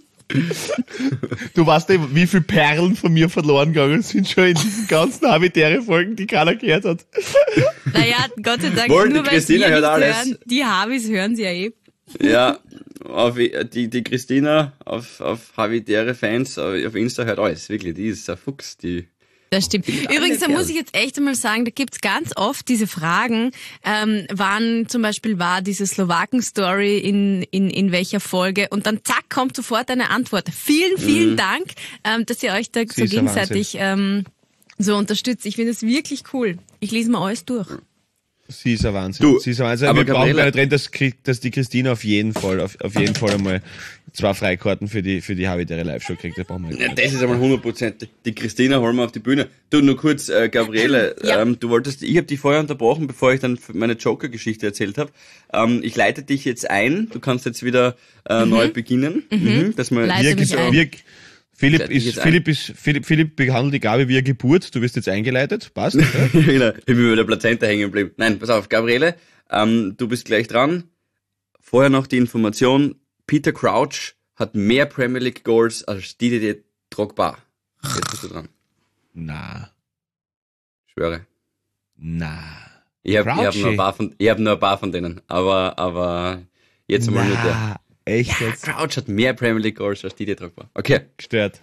du weißt ja, wie viele Perlen von mir verloren gegangen sind schon in diesen ganzen Habitäre-Folgen, die keiner gehört hat. Naja, Gott sei Dank, Wohl, die nur weil Christina wir hört nicht alles. hören, die Habis hören sie ja eh. Ja, auf, die, die Christina auf, auf Habitäre-Fans auf Insta hört alles, wirklich, die ist ein Fuchs, die... Das stimmt. Übrigens, da gern. muss ich jetzt echt einmal sagen, da gibt's ganz oft diese Fragen, ähm, wann zum Beispiel war diese Slowaken-Story in, in, in welcher Folge und dann zack, kommt sofort eine Antwort. Vielen, vielen Mhm. Dank, ähm, dass ihr euch da so ist ein gegenseitig ähm, so unterstützt. Ich finde das wirklich cool. Ich lese mal alles durch. Sie ist ein Wahnsinn. Du, Sie ist ein Wahnsinn. aber Wir brauchen Gabriele- keine drin, dass, kriegt- dass die Christina auf jeden Fall, auf, auf jeden Fall einmal zwei Freikarten für die, für die Habitäre Live-Show kriegt. Das brauchen wir Ja, nicht. das ist einmal hundert Prozent. Die Christina holen wir auf die Bühne. Du, nur kurz, äh, Gabriele, Ja. ähm, du wolltest, ich habe dich vorher unterbrochen, bevor ich dann meine Joker-Geschichte erzählt habe. Ähm, ich leite dich jetzt ein, du kannst jetzt wieder äh, neu beginnen. Mhm. Dass wir, Leite Wir, mich ge- ein. wir, Philipp Leite dich ist, jetzt ein. Philipp ist, Philipp, Philipp behandelt die Gabi wie eine Geburt. Du wirst jetzt eingeleitet. Passt? Ja? genau, ich bin bei der Plazenta hängen geblieben. Nein, pass auf, Gabriele, ähm, du bist gleich dran. Vorher noch die Information, Peter Crouch hat mehr Premier League Goals als Didier Drogba. Jetzt bist du dran. Na, Schwöre. na. Ich habe hab Crouchy. nur, ein paar von- ich hab nur ein paar von denen, aber, aber jetzt einmal nur der. Na, echt Ja, jetzt? Crouch hat mehr Premier League Goals als Didier Drogba. Okay. Gestört.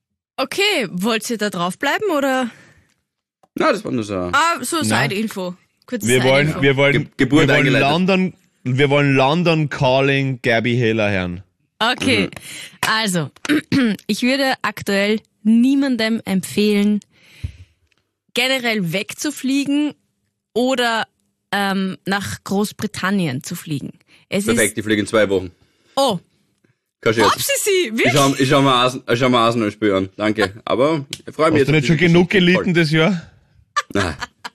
Okay, wollt ihr da draufbleiben oder? Na, das war nur so. Ah, so Na. Side-Info. Kurze Wir wollen, Side-Info. wir wollen, Ge- Geburt wir wollen eingeleitet. London, wir wollen London Calling Gabby Hiller hören. Okay, also, ich würde aktuell niemandem empfehlen, generell wegzufliegen oder ähm, nach Großbritannien zu fliegen. Es Perfekt, ist, ich fliege in zwei Wochen. oh, Kein Scherz. ob sie sie, Ich wirklich? schau, ich schau mir Arsen- ich schau mir Arsenal-Spiel an. Danke. Aber ich freue mich Hast du jetzt. nicht schon auf die genug Geschichte. gelitten das Jahr? Nein.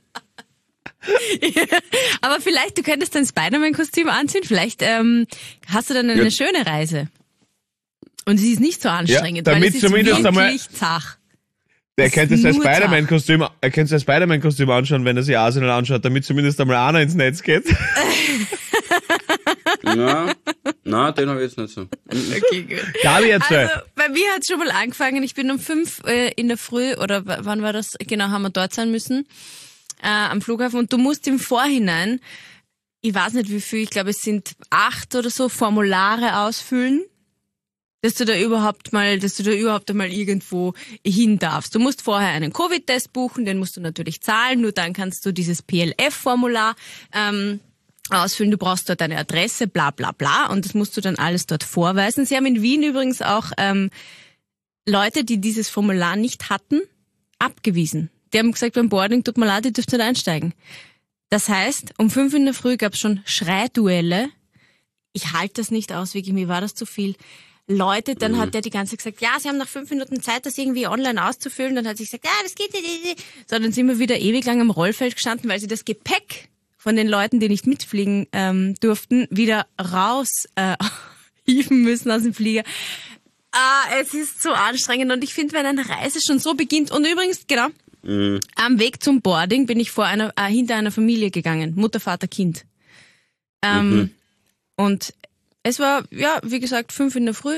Aber vielleicht, du könntest dein Spider-Man-Kostüm anziehen, vielleicht ähm, hast du dann eine Ja. schöne Reise. Und sie ist nicht so anstrengend, damit weil es ist zumindest wirklich einmal- zach. Er Ist könnte sein nur Spider-Man-Kostüm, er könnte sein Spider-Man-Kostüm anschauen, wenn er sich Arsenal anschaut, damit zumindest einmal einer ins Netz geht. Na, na, den habe ich jetzt nicht so. Okay, gut. Gabi, erzähl. Also, bei mir hat es schon mal angefangen. Ich bin um fünf äh, in der Früh, oder w- wann war das? Genau, haben wir dort sein müssen, äh, am Flughafen. Und du musst im Vorhinein, ich weiß nicht wie viel, ich glaube, es sind acht oder so Formulare ausfüllen, dass du da überhaupt mal, dass du da überhaupt einmal irgendwo hin darfst. Du musst vorher einen Covid-Test buchen, den musst du natürlich zahlen, nur dann kannst du dieses P L F-Formular ähm, ausfüllen. Du brauchst dort eine Adresse, bla bla bla, und das musst du dann alles dort vorweisen. Sie haben in Wien übrigens auch ähm, Leute, die dieses Formular nicht hatten, abgewiesen. Die haben gesagt, beim Boarding, tut mir leid, ihr dürft nicht einsteigen. Das heißt, um fünf in der Früh gab es schon Schreiduelle ich halte das nicht aus, wirklich, mir war das zu viel. Leute, dann Mhm. hat der die ganze Zeit gesagt, ja, sie haben nach fünf Minuten Zeit, das irgendwie online auszufüllen. Dann hat sie gesagt, ja, das geht nicht. So, dann sind wir wieder ewig lang am Rollfeld gestanden, weil sie das Gepäck von den Leuten, die nicht mitfliegen ähm, durften, wieder raus äh, hieven müssen aus dem Flieger. Ah, es ist so anstrengend und ich finde, wenn eine Reise schon so beginnt, und übrigens, genau, Mhm. am Weg zum Boarding bin ich vor einer, äh, hinter einer Familie gegangen, Mutter, Vater, Kind. Ähm, Mhm. Und es war, ja, wie gesagt, fünf in der Früh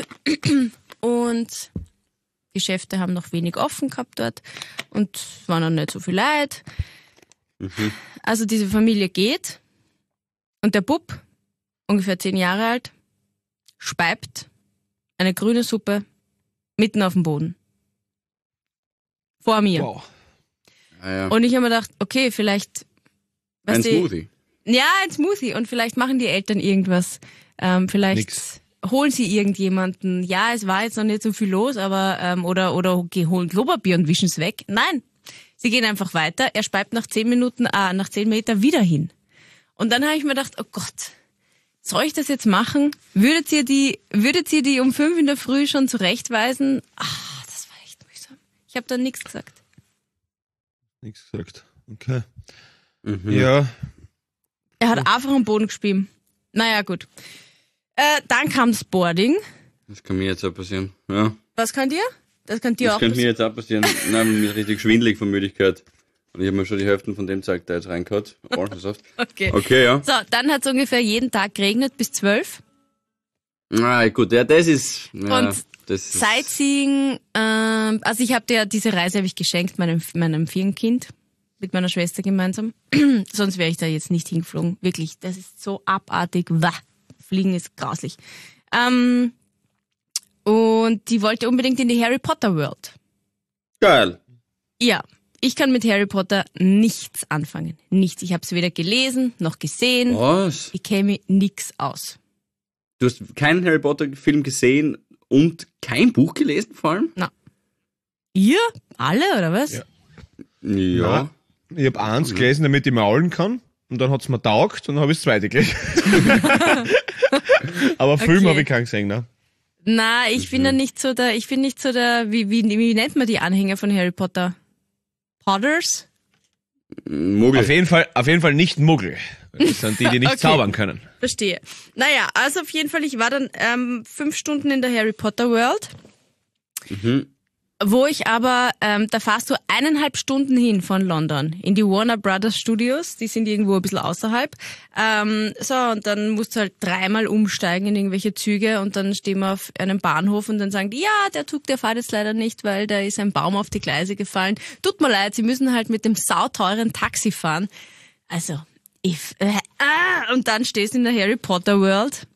und Geschäfte haben noch wenig offen gehabt dort und es war noch nicht so viel Leid. Mhm. Also diese Familie geht und der Bub, ungefähr zehn Jahre alt, speibt eine grüne Suppe mitten auf dem Boden. Vor mir. Wow. Ah, ja. Und ich habe mir gedacht, okay, vielleicht... Ein weißt du, Smoothie. Ja, ein Smoothie. Und vielleicht machen die Eltern irgendwas. Ähm, vielleicht Nix. holen sie irgendjemanden. Ja, es war jetzt noch nicht so viel los, aber ähm, oder oder okay, holen Klopapier und wischen es weg. Nein, sie gehen einfach weiter. Er speibt nach zehn Minuten, ah, nach zehn Meter wieder hin. Und dann habe ich mir gedacht, oh Gott, soll ich das jetzt machen? Würdet ihr die, würdet ihr die um fünf in der Früh schon zurechtweisen? Ah, das war echt mühsam. Ich habe dann nichts gesagt. Nichts gesagt. Okay. Mhm. Ja. Er hat einfach am Boden gespielt. Naja, gut. Äh, dann kam das Boarding. Das kann mir jetzt auch passieren. Ja. Was kann dir? Das kann dir Das auch könnte mir passieren. jetzt auch passieren. Nein, mir ist richtig schwindelig von Müdigkeit. Und ich habe mir schon die Hälfte von dem Zeug da jetzt reingehauen. Orangensaft. Okay. Okay, ja. So, dann hat es ungefähr jeden Tag geregnet bis zwölf. Ah, gut, ja, das ist. Ja, Und das ist, Sightseeing, ähm, also ich habe dir diese Reise habe ich geschenkt meinem meinem Firmenkind mit meiner Schwester gemeinsam. Sonst wäre ich da jetzt nicht hingeflogen. Wirklich, das ist so abartig. Wah. Fliegen ist grauslich. Ähm, und die wollte unbedingt in die Harry Potter World. geil. Ja, ich kann mit Harry Potter nichts anfangen. Nichts. Ich habe es weder gelesen noch gesehen. Was? Ich käme nix aus. Du hast keinen Harry Potter Film gesehen und kein Buch gelesen vor allem? Ihr? Alle, oder was? Ja. Ja. Ich habe eins gelesen, damit ich maulen kann. Und dann hat's mir taugt und dann habe ich das zweite gelesen. Aber Film Okay. habe ich keinen gesehen, ne? Na, ich bin da nicht so der, ich bin nicht so der, wie, wie, wie nennt man die Anhänger von Harry Potter? Potters? Muggel. Auf jeden Fall, auf jeden Fall nicht Muggel. Das sind die, die nicht Okay. zaubern können. Verstehe. Naja, also auf jeden Fall, ich war dann ähm, fünf Stunden in der Harry Potter World, Mhm. wo ich aber, ähm, da fahrst du eineinhalb Stunden hin von London in die Warner Brothers Studios, die sind irgendwo ein bisschen außerhalb. Ähm, so, und dann musst du halt dreimal umsteigen in irgendwelche Züge und dann stehen wir auf einem Bahnhof und dann sagen die, ja, der Zug, der fährt jetzt leider nicht, weil da ist ein Baum auf die Gleise gefallen. Tut mir leid, sie müssen halt mit dem sauteuren Taxi fahren. Also, if, äh, ah, und dann stehst du in der Harry Potter World.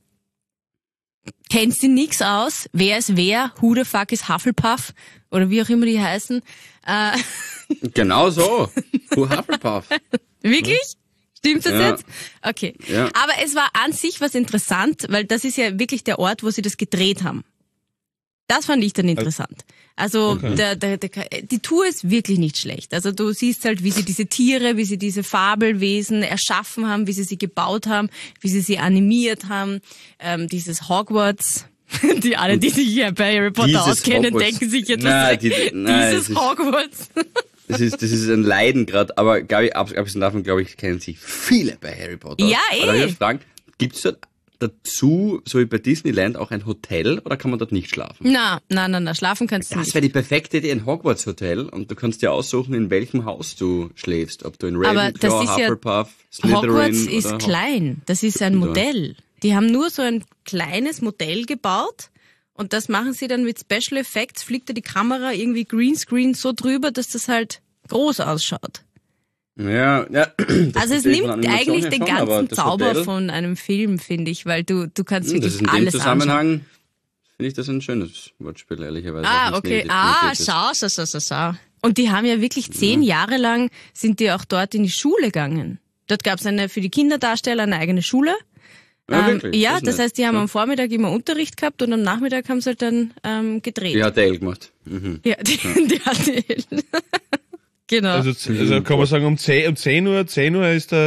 Kennst du nix aus? Wer ist wer? Who the fuck is Hufflepuff? Oder wie auch immer die heißen. Äh, Genau so. Who Hufflepuff. wirklich? Stimmt das Ja. jetzt? Okay. Ja. Aber es war an sich was interessant, weil das ist ja wirklich der Ort, wo sie das gedreht haben. Das fand ich dann interessant. Also Okay. der, der, der, die Tour ist wirklich nicht schlecht. Also du siehst halt, wie sie diese Tiere, wie sie diese Fabelwesen erschaffen haben, wie sie sie gebaut haben, wie sie sie animiert haben. Ähm, dieses Hogwarts, die alle, die sich hier bei Harry Potter Dieses auskennen, Hogwarts. denken sich jetzt, Nein, was die- nein, dieses es ist- Hogwarts. Das ist, das ist ein Leiden gerade, aber Gabi, ab- abgesehen davon, glaube ich, kennen sich viele bei Harry Potter. Ja, Aber eh. darf ich euch fragen, gibt es dort dazu, so wie bei Disneyland, auch ein Hotel oder kann man dort nicht schlafen? Na, na, na, na, schlafen kannst du Das nicht. wäre die perfekte Idee, ein Hogwarts-Hotel und du kannst dir aussuchen, in welchem Haus du schläfst. Ob du in Aber das Ravenclaw, ist ja- Hufflepuff, Slytherin Hogwarts ist oder klein. Das ist ein Ja. Modell. Die haben nur so ein kleines Modell gebaut und das machen sie dann mit Special Effects, fliegt da die Kamera irgendwie Greenscreen so drüber, dass das halt groß ausschaut. Ja, ja. das Also es verstehe ich von nimmt Animation eigentlich her den schon, aber ganzen das Zauber Hotel, von einem Film, finde ich, weil du, du kannst hm, das wirklich ist in dem alles anschauen. Zusammenhang, finde ich das ein schönes Wortspiel, ehrlicherweise. auch Ah, wenn's okay. negativ Ah, konnotiert ist. schau, schau, schau, schau, schau. Und die haben ja wirklich zehn Jahre lang, sind die auch dort in die Schule gegangen. Dort gab es eine, für die Kinderdarsteller eine eigene Schule. Ja, Ähm, wirklich? ja, Das ist das nett. heißt, die haben Ja. am Vormittag immer Unterricht gehabt und am Nachmittag haben sie halt dann ähm, gedreht. Die hat Dale gemacht. Mhm. Ja, die, die hat Genau. Also, also kann man sagen, um zehn, um zehn Uhr, zehn Uhr ist der,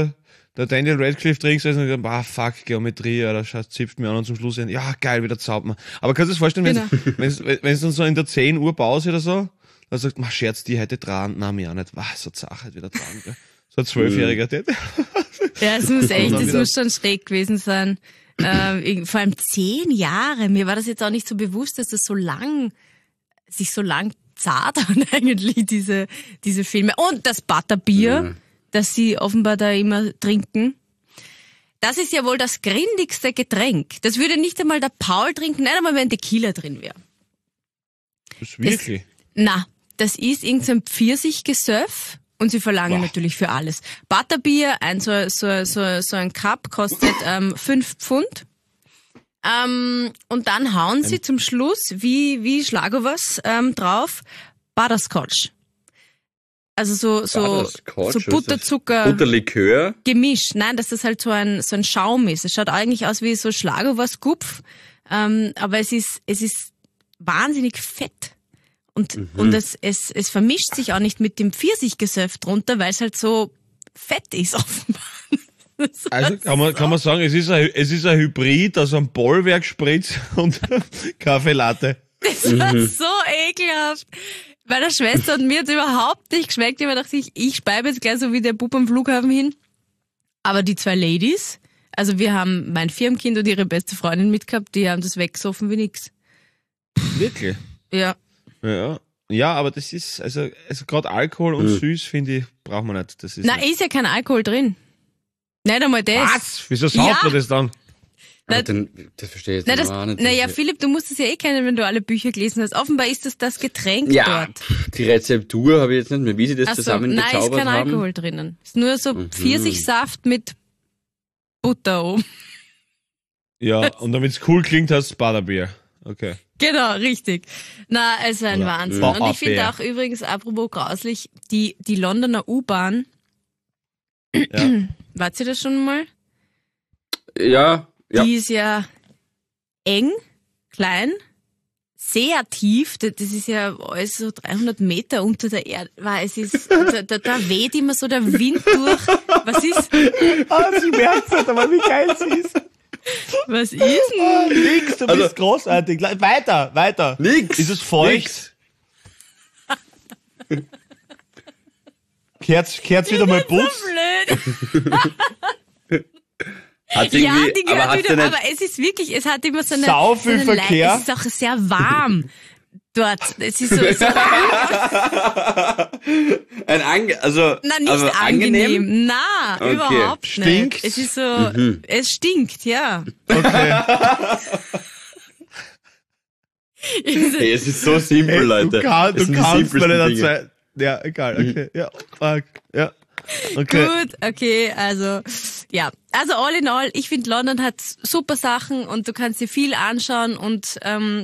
der Daniel Radcliffe drin gesessen und gesagt, ah, fuck, Geometrie, oder scheiß, zipft mir an und zum Schluss, ja, geil, wieder zaubern. Aber kannst du dir das vorstellen, wenn Genau. wenn es dann so in der zehn Uhr Pause oder so, dann sagt, mach Scherz, die heute dran, na, mir auch nicht, was, so zach, halt wieder dran, gell. So ein Zwölfjähriger, der. Ja, es muss echt, dann es wieder- muss schon schräg gewesen sein. Ähm, vor allem zehn Jahre. Mir war das jetzt auch nicht so bewusst, dass das so lang, sich so lang zart an eigentlich, diese, diese Filme. Und das Butterbier, Mhm. das sie offenbar da immer trinken. Das ist ja wohl das grindigste Getränk. Das würde nicht einmal der Paul trinken, nicht einmal wenn Tequila drin wäre. Das ist wirklich. Na, das ist irgendein Pfirsichgesöff und sie verlangen Boah. natürlich für alles. Butterbier, ein so, so, so, so ein Cup kostet ähm, fünf Pfund. Ähm, und dann hauen sie zum Schluss, wie, wie Schlagobers, ähm, drauf, Butterscotch. Also so, so, Butterscotch, so was ist das? Butterzucker. Butterlikör. Gemisch. Nein, dass das halt so ein, so ein Schaum ist. Es schaut eigentlich aus wie so Schlagobers-Gupf, ähm, aber es ist, es ist wahnsinnig fett. Und, Mhm. und es, es, es vermischt sich auch nicht mit dem Pfirsichgesöff drunter, weil es halt so fett ist offenbar. Das Also war kann man, kann man sagen, es ist ein, es ist ein Hybrid aus einem Bollwerkspritz und Kaffee Latte. Das war so ekelhaft. Meiner Schwester und mir hat es überhaupt nicht geschmeckt. Ich mir dachte, ich, ich speibe jetzt gleich so wie der Bub am Flughafen hin. Aber die zwei Ladies, also wir haben mein Firmenkind und ihre beste Freundin mitgehabt, die haben das weggesoffen wie nix. Wirklich? Ja. Ja. Ja, aber das ist, also, also gerade Alkohol und süß, finde ich, braucht man nicht. Das ist Na, nicht. ist ja kein Alkohol drin. Nicht einmal das. Was? Wieso sagt Ja. man das dann? Na, Aber den, das verstehe ich Na, jetzt das, noch nicht. naja, Philipp, du musst es ja eh kennen, wenn du alle Bücher gelesen hast. Offenbar ist das das Getränk Ja, dort. pff, die Rezeptur habe ich jetzt nicht mehr, wie sie das Ach so, zusammen nein, ist gezaubert kein haben. Alkohol drinnen. Ist nur so Mhm. Pfirsichsaft mit Butter oben. Ja, und damit es cool klingt, hast du Butterbier. Okay. Genau, richtig. Na, es war ein Oder Wahnsinn. Bauer Und ich finde Bär. auch übrigens, apropos grauslich, die, die Londoner U-Bahn, Ja. wart ihr das schon mal? Ja, ja. Die ist ja eng, klein, sehr tief. Das das ist ja alles so dreihundert Meter unter der Erde. Weil es ist, da, da, da weht immer so der Wind durch. Was ist, Ah, sie merkt es, aber wie geil sie ist. was ist denn? Nix, du bist großartig. Le- Weiter, weiter. Nix. Ist es feucht? Nix. Kehrt's, kehrt's wieder mal So putzt? blöd. Hat's Ja, irgendwie, die aber gehört hat's wieder, ja aber nicht, es ist wirklich, es hat immer so eine, Sau so viel eine Lei- Verkehr. Es ist auch sehr warm dort. Es ist so, so ein Ange, also, na, nicht also angenehm. angenehm. Na, Okay. überhaupt Stinkt's? nicht. Es ist so, es stinkt, ja. Okay. Hey, es ist so simpel, Ey, Leute. Du, kann, Es du sind die kannst mir simpelsten nicht Dinge. erzählen. Ja, egal, okay. Ja, fuck. Ja. Okay. Gut, okay, also, ja. Also all in all, ich finde London hat super Sachen und du kannst dir viel anschauen und, ähm,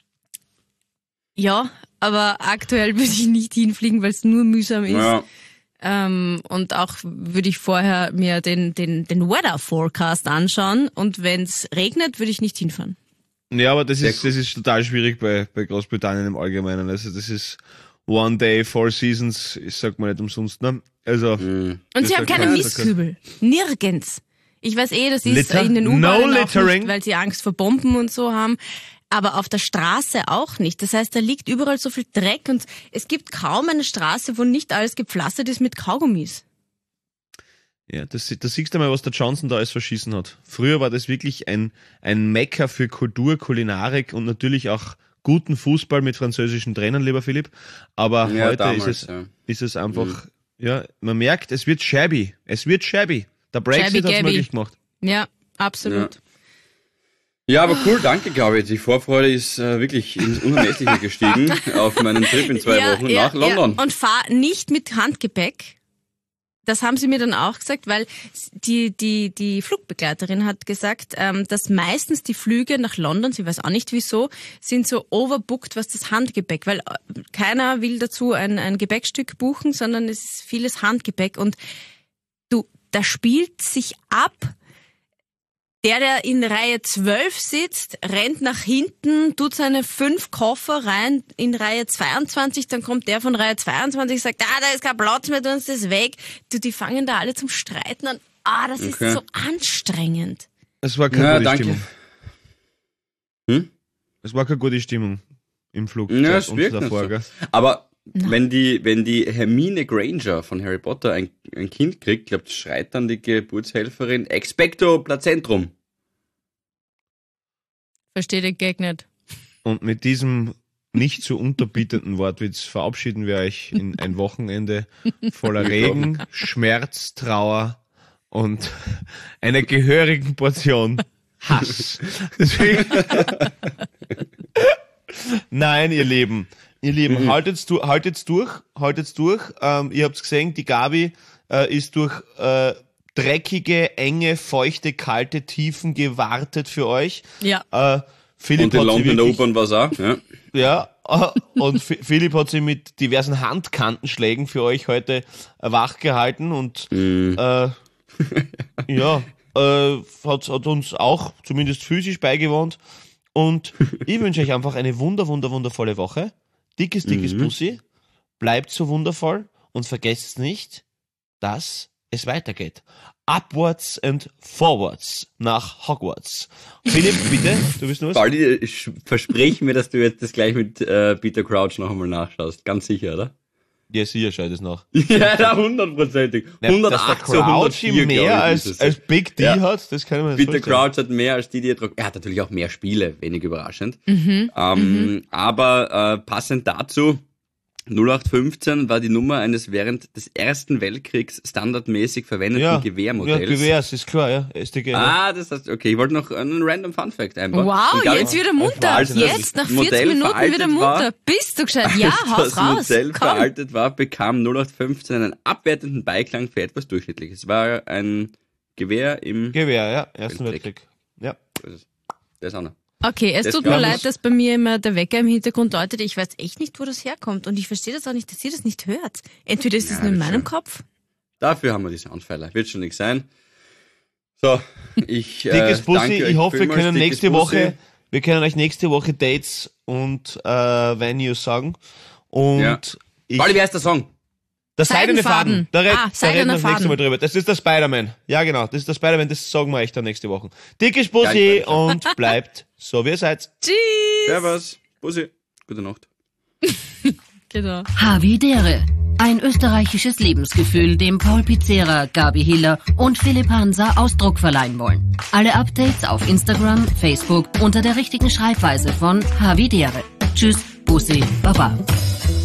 ja, aber aktuell würde ich nicht hinfliegen, weil es nur mühsam ist. Ja. Ähm, und auch würde ich vorher mir den, den, den Weather Forecast anschauen und wenn es regnet, würde ich nicht hinfahren. Ja, aber das Sehr ist, das ist total schwierig bei, bei Großbritannien im Allgemeinen. Also das ist One Day, Four Seasons, ich sag mal nicht umsonst, ne? Also. Und Das sie haben ist keine okay. Mistkübel. Nirgends. Ich weiß eh, das ist Litter? in den No U-Bahnen auch littering? nicht, weil sie Angst vor Bomben und so haben. Aber auf der Straße auch nicht. Das heißt, da liegt überall so viel Dreck und es gibt kaum eine Straße, wo nicht alles gepflastert ist mit Kaugummis. Ja, das, das siehst du mal, was der Johnson da alles verschissen hat. Früher war das wirklich ein, ein Mecker für Kultur, Kulinarik und natürlich auch guten Fußball mit französischen Trainern, lieber Philipp. Aber Ja, heute damals, ist es, ja. ist es einfach, ja, man merkt, es wird shabby. Es wird shabby. Der Brexit Shabby hat es Gabby. möglich gemacht. Ja, absolut. Ja, aber cool, danke, Gabi. Die Vorfreude ist äh, wirklich ins Unermessliche gestiegen auf meinen Trip in zwei Wochen nach London. Ja. Und fahr nicht mit Handgepäck. Das haben sie mir dann auch gesagt, weil die, die, die Flugbegleiterin hat gesagt, ähm, dass meistens die Flüge nach London, sie weiß auch nicht wieso, sind so overbooked, was das Handgepäck, weil äh, keiner will dazu ein, ein Gepäckstück buchen, sondern es ist vieles Handgepäck und du, da spielt sich ab, der, der in Reihe zwölf sitzt, rennt nach hinten, tut seine fünf Koffer rein in Reihe zweiundzwanzig, dann kommt der von Reihe zweiundzwanzig, sagt, ah, da ist kein Platz mehr, tu uns das weg. Du, die fangen da alle zum Streiten an. Ah, das Okay. ist so anstrengend. Es war keine Ja, gute danke. Stimmung. Hm? Es war keine gute Stimmung im Flug. Ja, es uns wirkt nicht davor, so. gell? Aber wenn die, wenn die Hermine Granger von Harry Potter ein, ein Kind kriegt, glaubt, schreit dann die Geburtshelferin Expecto Placentrum. Verstehe den Gag nicht. Und mit diesem nicht zu unterbietenden Wortwitz verabschieden wir euch in ein Wochenende voller Regen, Schmerz, Trauer und einer gehörigen Portion Hass. Deswegen Nein, ihr Lieben, ihr Lieben, haltet's, du, haltet's durch, haltet's durch. Ähm, ihr habt's gesehen, die Gabi äh, ist durch äh, dreckige, enge, feuchte, kalte Tiefen gewartet für euch. Ja. Äh, Philipp Und in hat sie London wirklich- Opern war's auch. Ja. Ja, äh, und F- Philipp hat sich mit diversen Handkantenschlägen für euch heute äh, wach gehalten und Mhm. äh, ja, äh, hat, hat uns auch zumindest physisch beigewohnt. Und ich wünsche euch einfach eine wunder, wunder, wundervolle Woche. Dickes, dickes Mhm. Bussi. Bleibt so wundervoll und vergesst nicht, dass es weitergeht. Upwards and forwards nach Hogwarts. Philipp, bitte, du bist nur was? Baldi, ich verspreche mir, dass du jetzt das gleich mit äh, Peter Crouch noch einmal nachschaust. Ganz sicher, oder? Ja, sicher, schau das nach. Ja, da hundertprozentig. Dass der hundertacht zu Crouch hundertvier, ihm mehr glaub ich, als, ist es. als Big D Ja. hat, das kann ich mir nicht Peter vorstellen. Crouch hat mehr als die, die er trug. Er hat natürlich auch mehr Spiele, wenig überraschend. Mhm. Ähm, Aber äh, passend dazu, null acht fünfzehn war die Nummer eines während des Ersten Weltkriegs standardmäßig verwendeten Ja, ja, Gewehrmodells. Gewehrs, ist klar, ja. S D G. ja. Ah, das heißt, okay, ich wollte noch einen random Fun Fact einbauen. Wow, Und gar jetzt nicht- wieder munter. Also das Jetzt nach Modell vierzig Minuten veraltet wieder munter. war- Bist du gescheit? Ja, Als haus das raus. Modell Komm. veraltet war, bekam null acht fünfzehn einen abwertenden Beiklang für etwas Durchschnittliches. Es war ein Gewehr im... Gewehr, ja. Ersten Weltkrieg. Weltkrieg. Ja. Der ist auch noch. Okay, es Das tut mir kann leid, ich- dass bei mir immer der Wecker im Hintergrund läutet. Ich weiß echt nicht, wo das herkommt. Und ich verstehe das auch nicht, dass ihr das nicht hört. Entweder ist es Ja, nur in das meinem schon. Kopf. Dafür haben wir die Soundpfeiler. Wird schon nichts sein. So, ich äh, Dickes Bussi, danke ich euch hoffe, wir vielmals, können dickes nächste Bussi. Woche, wir können euch nächste Woche Dates und äh, Venues sagen. Und Ja. ich, Wally, wie heißt der Song? der seidene Faden, Seidenfaden. da, red, Ah, da reden wir seidener das nächste Faden. Mal drüber. Das ist der Spider-Man. Ja, genau, das ist der Spider-Man, das sagen wir euch dann nächste Woche. Dickes Bussi Geil, und bleibt so, wie ihr seid. Tschüss. Servus. Bussi. Gute Nacht. Genau. Havidere. Ein österreichisches Lebensgefühl, dem Paul Pizzera, Gabi Hiller und Philipp Hansa Ausdruck verleihen wollen. Alle Updates auf Instagram, Facebook unter der richtigen Schreibweise von Havidere. Tschüss, Bussi, Baba.